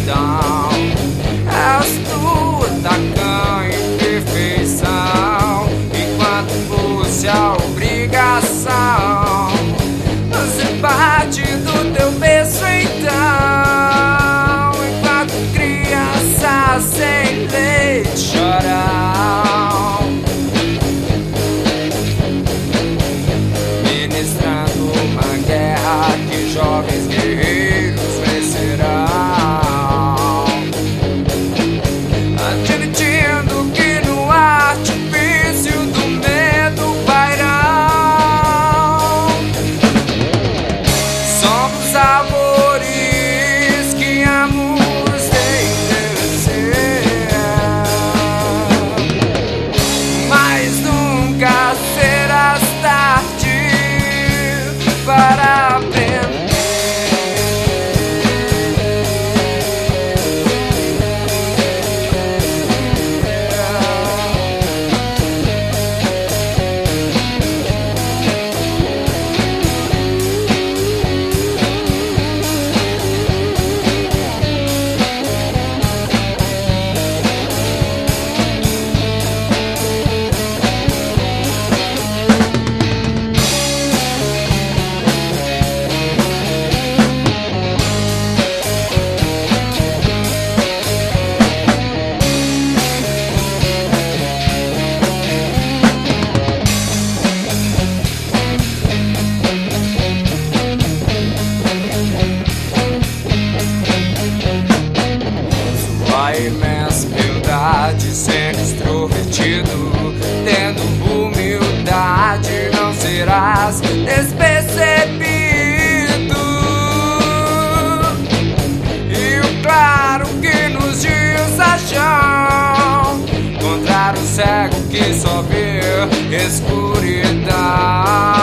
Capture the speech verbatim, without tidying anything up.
solidão. És tu, tacanho, imperfeição, enquanto fosse a obrigação. Você parte do teu berço então, enquanto criança sem leite choram, ministrando uma guerra que jovens guerreiros vencerão, admitindo que no artifício do medo pairão. Somos amores que ambos envelhecer, mas nunca serás tarde para aprender. A imensa humildade, sendo extrovertido, tendo humildade, não serás despercebido. E o claro que nos dias acham, contra o cego que só vê escuridão.